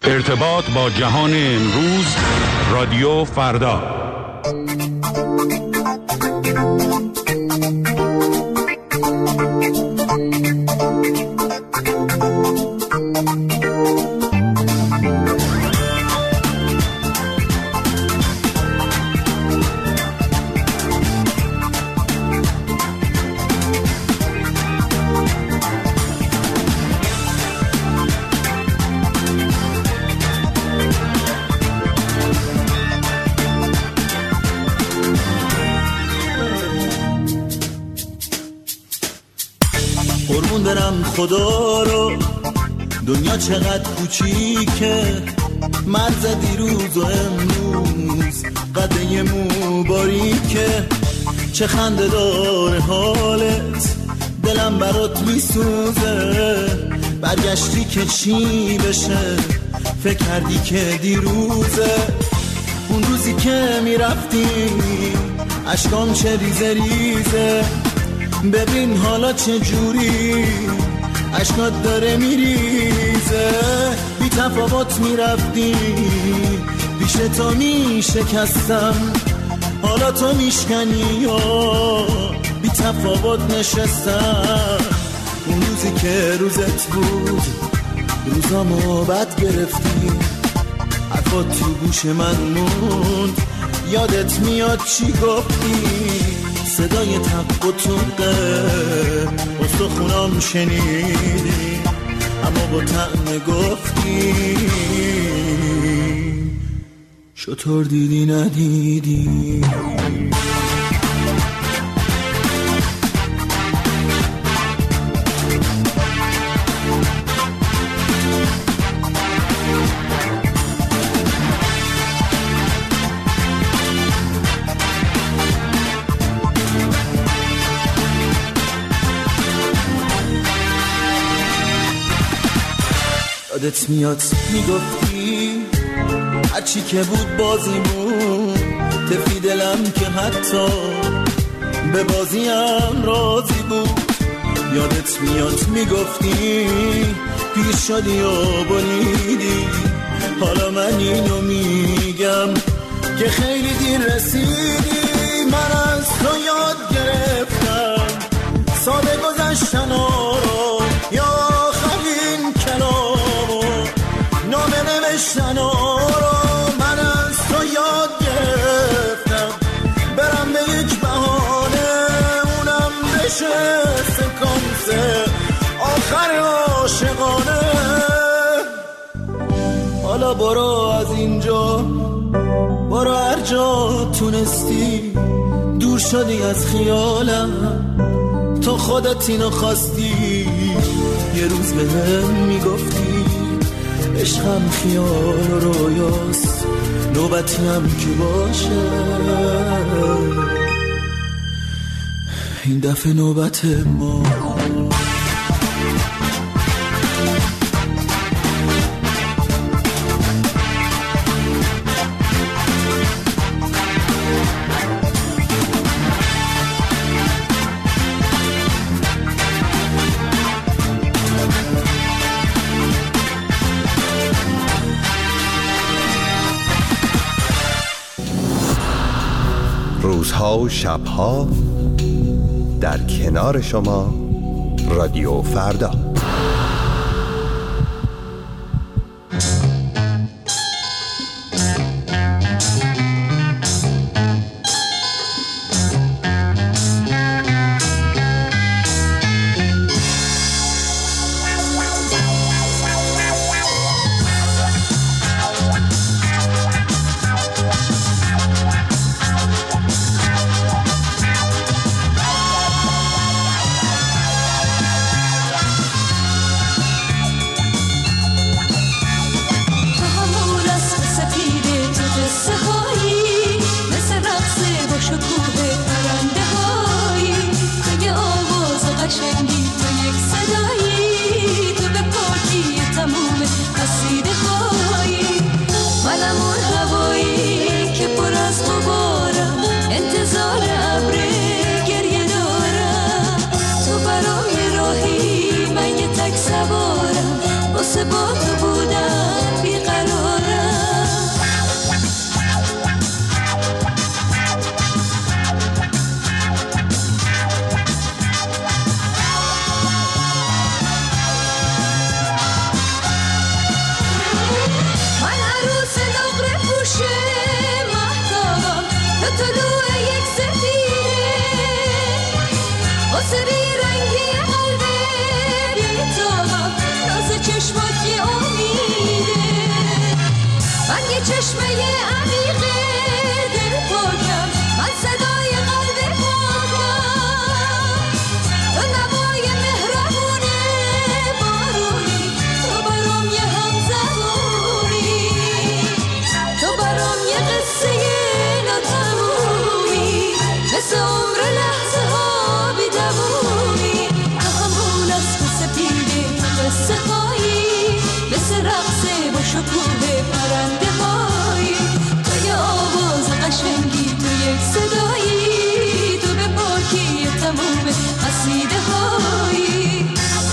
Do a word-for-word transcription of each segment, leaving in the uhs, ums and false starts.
ارتباط با جهان امروز، رادیو فردا. قربون برم خدا رو، دنیا چقدر کوچیکه، مرز دیروز و امروز قده مو باریکه. چه خنده داره حالت، دلم برات میسوزه، برگشتی که چی بشه، فکر کردی که دیروزه. اون روزی که میرفتی اشکام چه ریزه ریزه، ببین حالا چه جوری اشکات داره میریزه. بی تفاوت میرفتی پیش تو میشکستم، حالا تو میشکنی یا بی تفاوت نشستم. اون روزی که روزت بود روزامو بد گرفتی، حرفات تو گوش من موند، یادت میاد چی گفتی، صدای تق و توقه استخونام شنیدی، اما با طعم گفتی شطور دیدی ندیدی. یادت میاد میگفتی هرچی که بود بازیمون، تفی دلم که حتی به بازیم راضی بود. یادت میاد میگفتی پیر شدی و بریدی، حالا من اینو میگم که خیلی دیر رسیدی. من از تو یاد گرفتم ساده گذشتن رو، یا آخرین کلامو نامه نوشتن رو. من از تو یاد گرفتم برم به یک بهانه، اونم بشه سکانس آخر عاشقانه. حالا برو از اینجا، برو هر جا تونستی، دور شدی از خیالم، تو خودت اینو خواستی. یه روز به هم میگفتی عشقم خیال و رویاست، نوبتی هم که باشه این دفعه نوبت ما. روزها و شبها در کنار شما، رادیو فردا. واسه با تو بودم بی‌قرار. با شکوه پرنده هایی، تو یه آواز قشنگی، تو یک صدایی، تو به پاکی تموم قصیده هایی.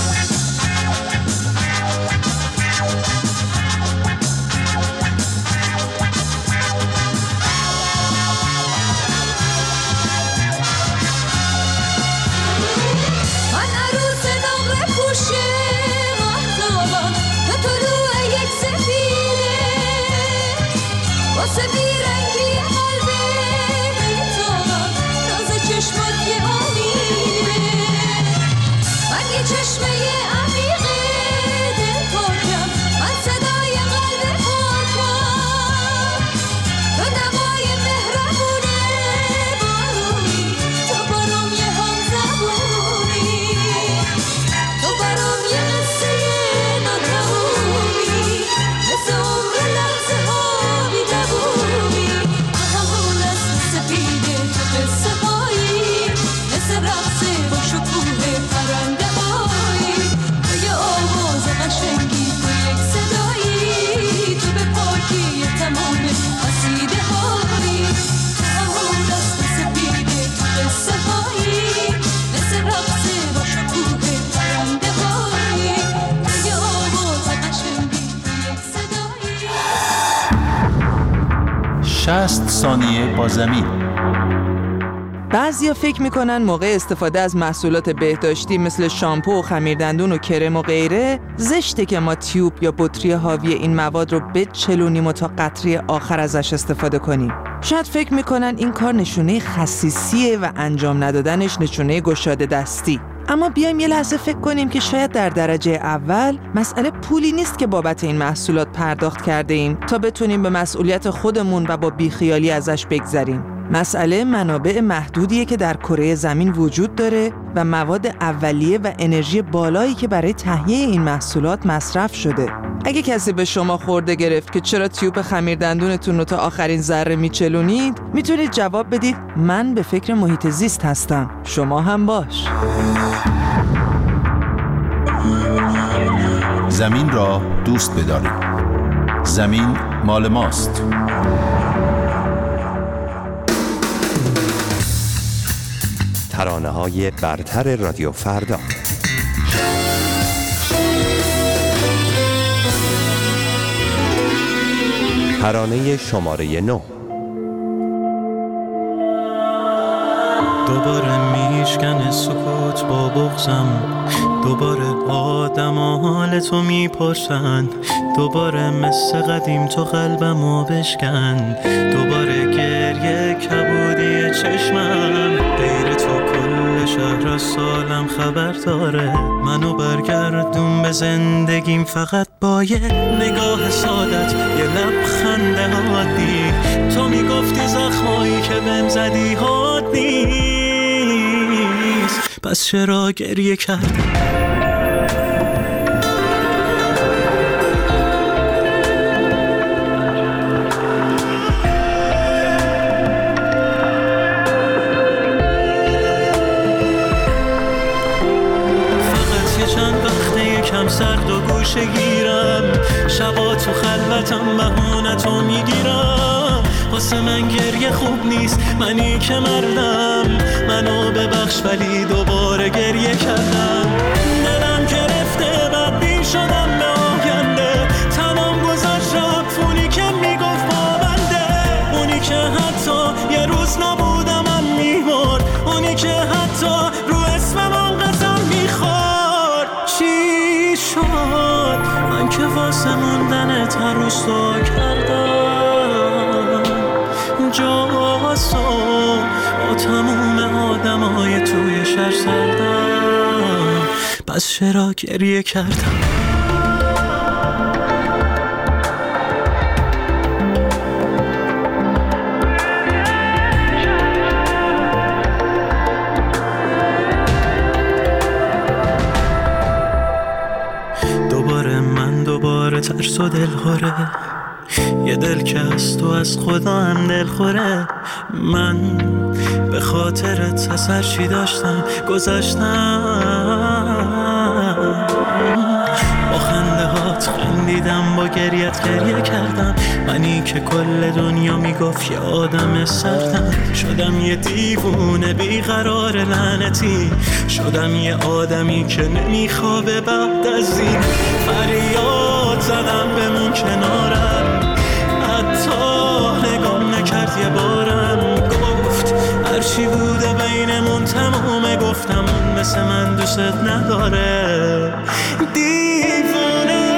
واسه بیرنگی قلبه بیتابم، ناز چشمات یه آمیره، من یه چشمه عمیقه دل پاکم، من صدای قلب پاکم، تو نوای مهربونه بارونی، تو برام یه هم زبونی، تو برام یه قصه ناتمومی، مثل عمر لحظه ها شصت ثانیه با زمین. بعضیا فکر میکنن موقع استفاده از محصولات بهداشتی مثل شامپو و خمیردندون و کرم و غیره زشته که ما تیوب یا بطری حاوی این مواد رو بچلونیم و تا قطره آخر ازش استفاده کنیم. شاید فکر میکنن این کار نشونه خسیسیه و انجام ندادنش نشونه گشاده دستی. اما بیایم یه لحظه فکر کنیم که شاید در درجه اول مسئله پولی نیست که بابت این محصولات پرداخت کرده ایم تا بتونیم به مسئولیت خودمون و با بیخیالی ازش بگذریم. مسئله منابع محدودیه که در کره زمین وجود داره و مواد اولیه و انرژی بالایی که برای تهیه این محصولات مصرف شده. اگه کسی به شما خورده گرفت که چرا تیوب خمیردندونتون رو تا آخرین ذره میچلونید، میتونید جواب بدید من به فکر محیط زیست هستم، شما هم باش. زمین را دوست بدارید. زمین مال ماست. ترانه‌های برتر رادیو فردا. ترانه شماره نو. دوباره میشکنه سکوت با بغضم، دوباره آدم حال تو میپرسن، دوباره مثل قدیم تو قلبمو بشکن، دوباره گریه کبودی چشمم، غیر تو کل شهر از سالم خبر داره، منو برگردون به زندگیم فقط با یه نگاه سادت، یه لبخند عادی، تو میگفتی زخمایی که بهم زدی حاد نیست، پس چرا گریه کردی؟ سرد و گوشه گیرم، شبا تو خلوتم بهونتو میگیرم، واسه من گریه خوب نیست، منی که مردم، منو ببخش ولی دوباره گریه کردم، دلم گرفته بدبین شدم به آینده، تمام گذشت رفت که میگفت پابنده، اونی که حتی یه روز نبودم من میبرد، اونی که حتی رو اسمم آنقدر میخورد، چی شد من که واسه موندنت هر روز تو کردم جاسو با تموم آدم های توی شهر سردم، پس چرا گریه کردم؟ ترس و دل خوره، یه دل که از تو از خدا هم دل خوره، من به خاطرت از هر چی داشتم گذاشتم، با خنده ها باهات خندیدم، با گریت گریه کردم. منی که کل دنیا میگفت یه آدم سردم. شدم یه دیوونه بیقرار لعنتی، شدم یه آدمی که نمیخوابه بعد از این. فریاد زدم بمون کنارم، حتی نگام نکرد یه بارم. گفت هرچی بوده بینمون تمومه، گفتم اون مثل من دوست نداره. دیوونه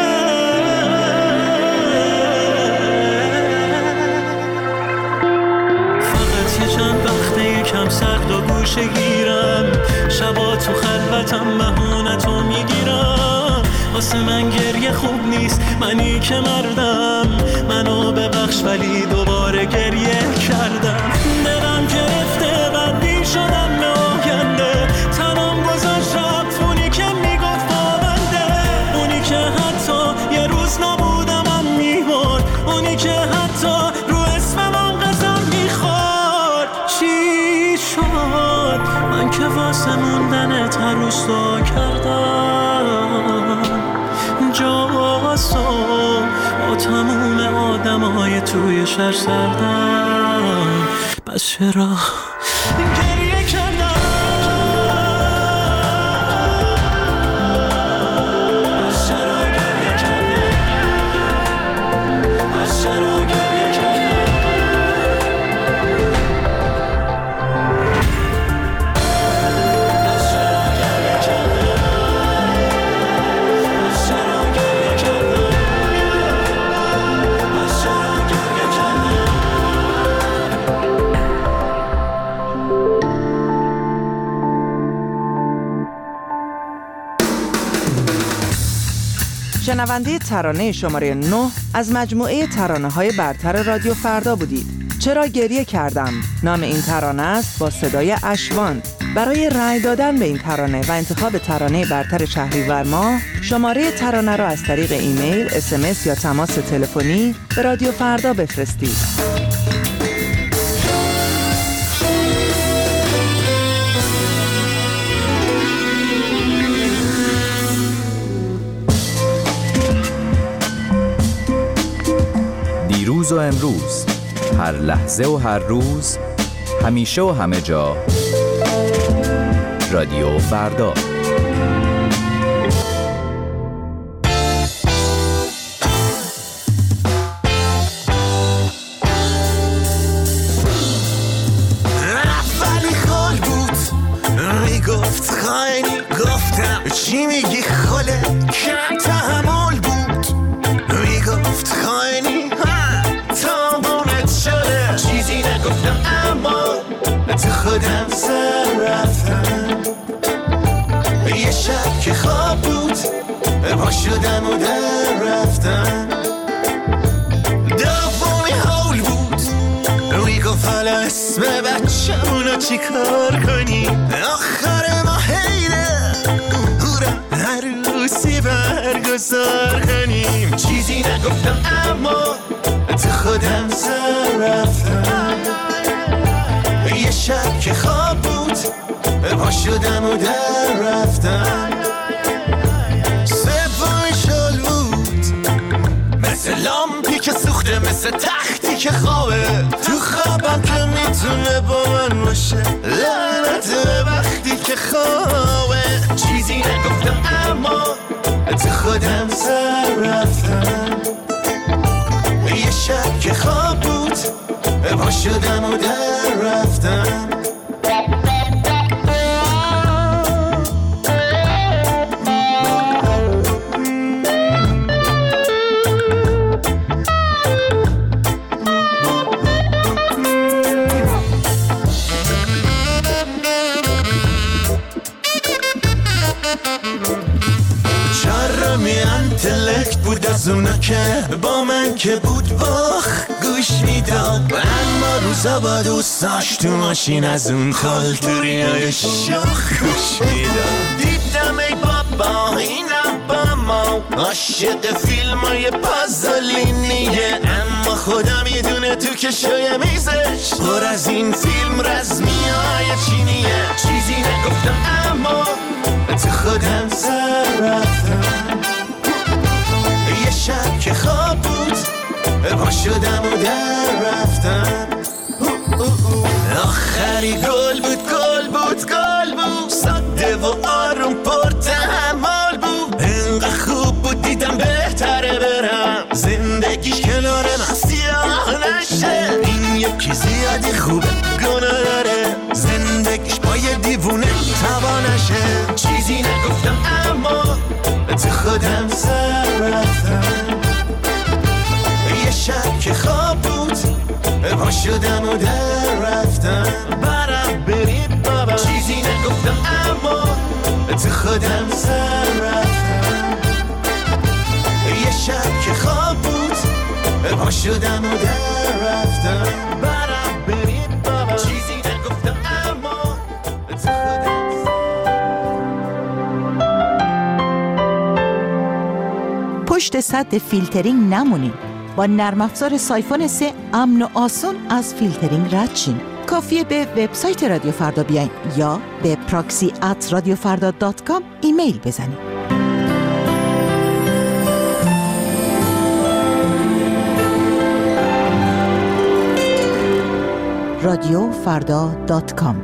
فقط یه چند وقته یکم سرد و گوشه گیرم، شبا تو خلوتم بهونتو میگیرم. واسه من گریه خوب نیست، منی که مردم. منو ببخش ولی دوباره گریه کردم. دلم گرفته بندی شدم به آینده، تنم گذاشت رفت اونی که میگفت با بنده. اونی که حتی یه روز نبودمم میبرد، اونی که حتی رو اسمم قسم میخورد. چی شد من که واسه موندنت هر روز دعا کردم؟ جاسو با تموم آدم های توی شهر سردم، پس چرا گریه کردم؟ پس چرا گریه کردم؟ پس چرا گریه کردم؟ پس چرا گریه کردم؟ پس چرا گریه کردم؟ پس چرا گریه کردم؟ شنونده ترانه شماره نه از مجموعه ترانه‌های برتر رادیو فردا بودید. چرا گریه کردم نام این ترانه است، با صدای اشوان. برای رأی دادن به این ترانه و انتخاب ترانه برتر شهریور ماه، شماره ترانه را از طریق ایمیل، اس ام اس یا تماس تلفنی به رادیو فردا بفرستید. دیروز و امروز، هر لحظه و هر روز، همیشه و همه جا، رادیو فردا. اولی خال بود میگفت خاینی، گفتم چی میگی خاله، کم تحمل بود. میگفت خاینی تمامت شده، چیزی نگفتم اما تو خودم سر رفتم. یه شب که خواب بود پا شدم و در رفتم. دومی حول بود میگفت حالا اسم بچه‌مونو چی کار کنیم، آخر ما حیله هورم عروسی برگزار کنیم. چیزی نگفتم اما تو خودم سر رفتم. یه شب که خواب بود پا شدم و در رفتم. سومی شل بود مثل لامپی که سوخته، مثل تختی که خوابه. تو خوابم که میتونه با من باشه، لعنت وقتی که خوابه. چیزی نگفتم اما تو خودم سر رفتم. یه شب که خواب بود پا شدم و در رفتم. بود از اونا که با من که بود باخ گوش میداد، اما روزا با دوستاش تو ماشین از اون خالتوری های شاخ گوش میداد. دیدم ای بابا اینم با ما عاشق فیلم های پازولینیه، اما خدا میدونه تو کشوی میزش پر از این فیلم رزمی های چینیه. چیزی نگفتم اما تو خودم سر رفتم. پا شدم و در رفتم. آخری گل بود گل بود گل بود، ساده و آروم پر تحمل بود. اینقدر خوب بود دیدم بهتره برم، زندگیش کنار من سیاه نشه. این یکی زیادی خوبه گناه داره، زندگیش با یه دیوونه تبا نشه. چیزی نگفتم اما تو خودم سر رفتم. یه شب که خواب بود پا شدم و در رفتم. برم برید بابا، چیزی نگفتم اما تو خودم سر رفتم. یه شب که خواب بود پا شدم و در رفتم. برم برید بابا، چیزی نگفتم اما تو خودم سر. پشت سد فیلترینگ نمونین. با نرم افزار سایفون سه امن و آسون از فیلترینگ رد شین. کافیه به وبسایت رادیو فردا بیاین یا به پراکسی ات رادیو فردا دات کام ایمیل بزنید. رادیو فردا دات کام.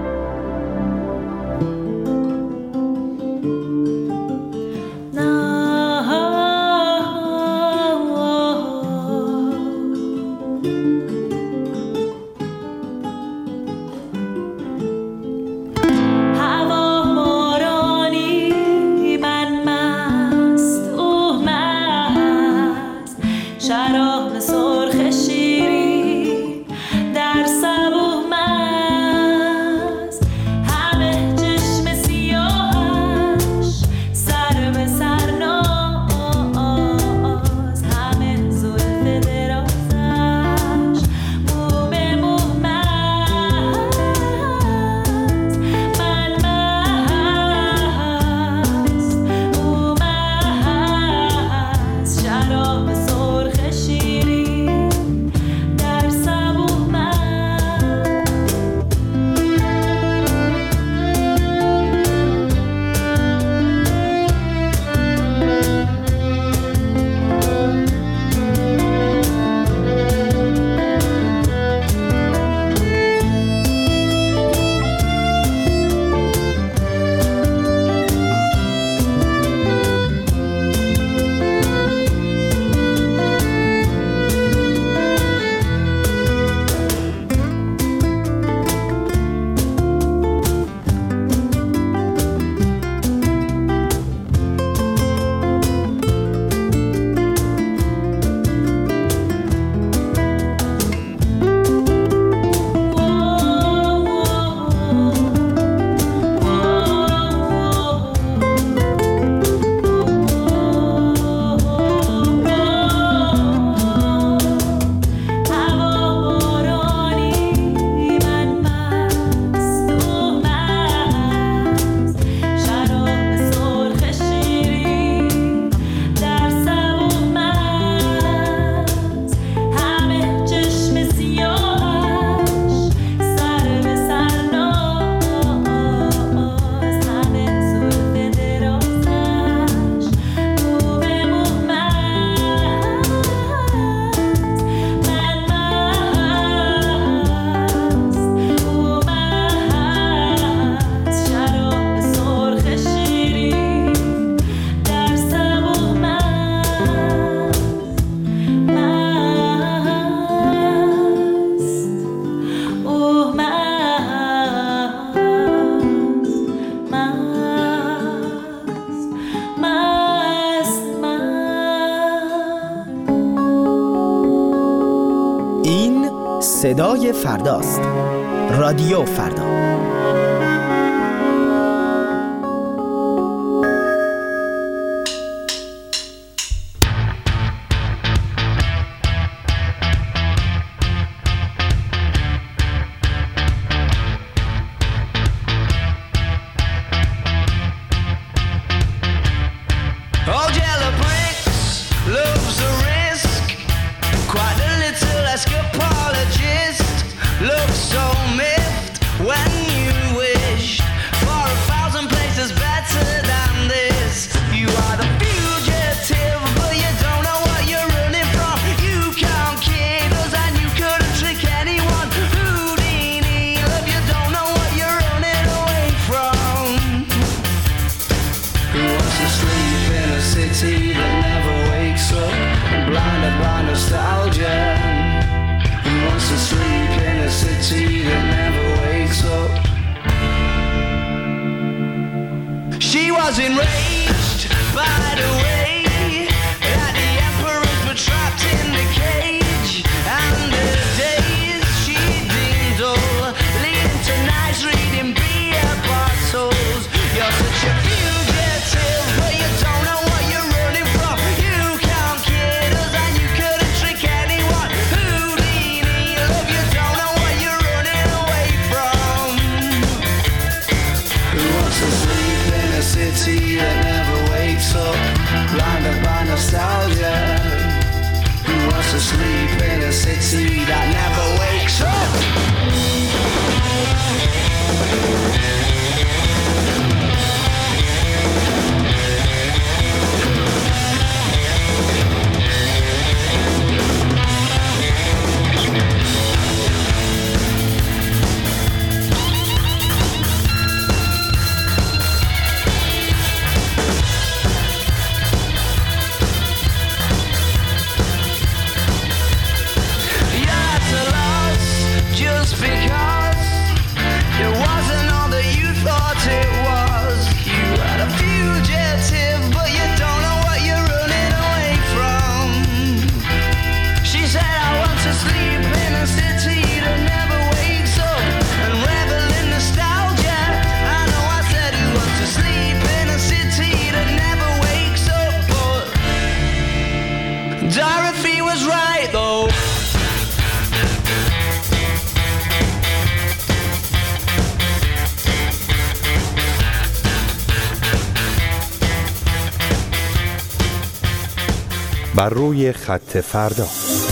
صدای فرداست. رادیو فردا. Look so miffed when Dorothy was right though. بر روی خط فردا.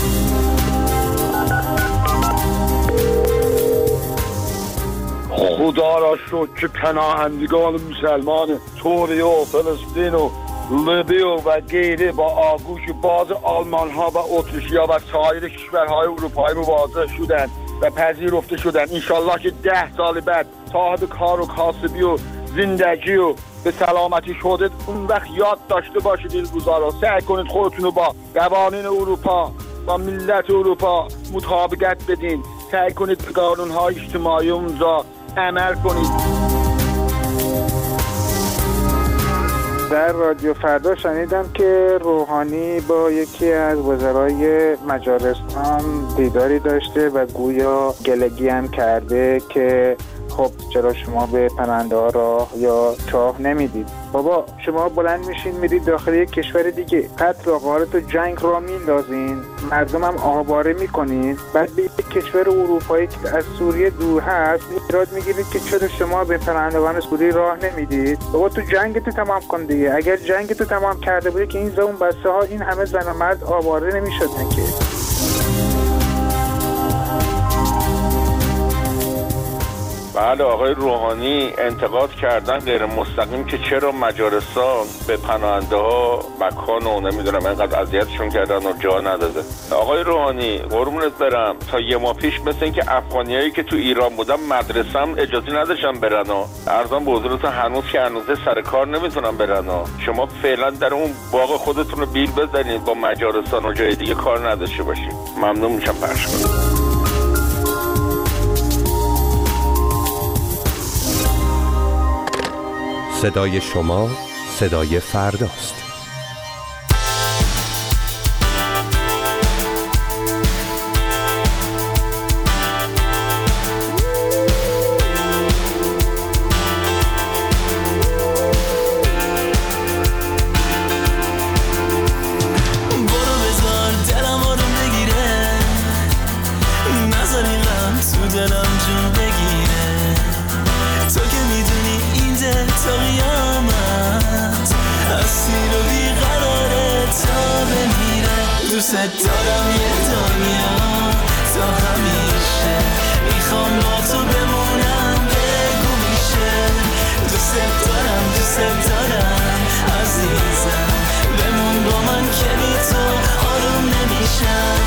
خدا را شکر که پناهندگان مسلمان سوریه و فلسطین و لیبی و غیره با آغوش باز آلمان ها و اتریشیا و سایر کشورهای اروپایی مواجه شدند و پذیرفته شدند. انشالله که ده سال بعد صاحب کار و کاسبی و زندگی و به سلامتی شده، اون وقت یاد داشته باشید این روزا رو. سعی کنید خودتون رو با قوانین اروپا با ملت اروپا مطابقت بدین. سعی کنید به قانون‌های اجتماعی اونجا عمل کنید. در رادیو فردا شنیدم که روحانی با یکی از وزرای مجارستان دیداری داشته و گویا گلگی هم کرده که خب چرا شما به پرنده ها راه یا چاه نمیدید؟ بابا شما بلند میشین میرید داخل یک کشور دیگه، قتل و غارت و جنگ را میندازین، مردم هم آواره میکنین، بعد به یک کشور اروپایی که از سوریه دور هست ایراد میگیرید که چرا شما به پرندگان سوریه راه نمیدید؟ بابا تو جنگتو تمام کن دیگه. اگر جنگتو تمام کرده بودی که این زون بسته ها این همه زن و مرد آواره نمیشدن که. بله آقای روحانی انتقاد کردن غیر مستقیم که چرا مجارستان به پناهنده ها مکان و نمیدونم اینقدر اذیتشون کردن و جا نداده. آقای روحانی قربونت برم، تا یه ماه پیش مثل این که افغانیایی که تو ایران بودن مدرسه هم اجازه نداشتن برن و ارزان به حضورتون هنوز که هنوزه سر کار نمیتونن برن و شما فعلا در اون باغ خودتون رو بیل بزنید با مجارستان و جای دیگه کار نداشته باشید. ممنون میشم پخش کنم. صدای شما صدای فرداست. دوست دارم یه دنیا تا همیشه، میخوام با تو بمونم بگو میشه. دوست دارم دوست دارم عزیزم، بمون با من که بی تو آروم نمیشم.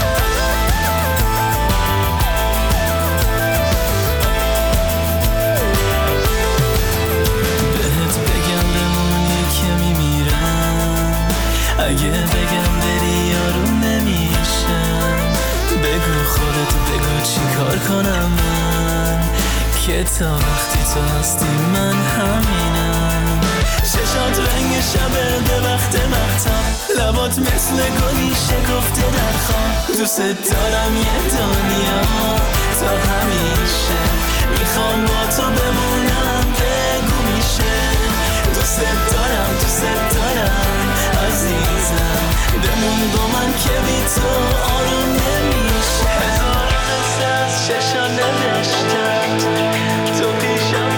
بهت بگم بمونی که میمیرم، اگه بگم بری آروم نمیشم. بگو خودت بگو چی کار کنم من، که تا وقتی تو هستی من همینم. چشات رنگ شبه به وقت مختم، لبات مثل گلی شکفته در خواب. دوست دارم یه دنیا تا همیشه، میخوام با تو بمونم بگو میشه. دوست دارم دوست دارم عزیزم، بمون با من که بی تو آروم نمیشه. هزار قصه از چشا نوشتم، تو پیشم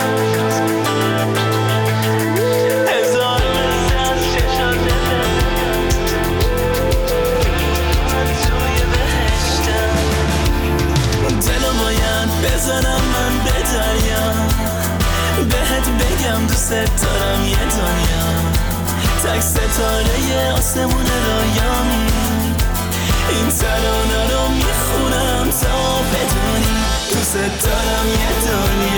هزار قصه از چشا نوشتم، توی بهشتم. دلو باید بزنم من به دریا، بهت بگم دوست دارم یه دنیا، تک ستاره آسمون رویامی. این ترانه رو میخونم تا بدونی دوست دارم یه دنیا.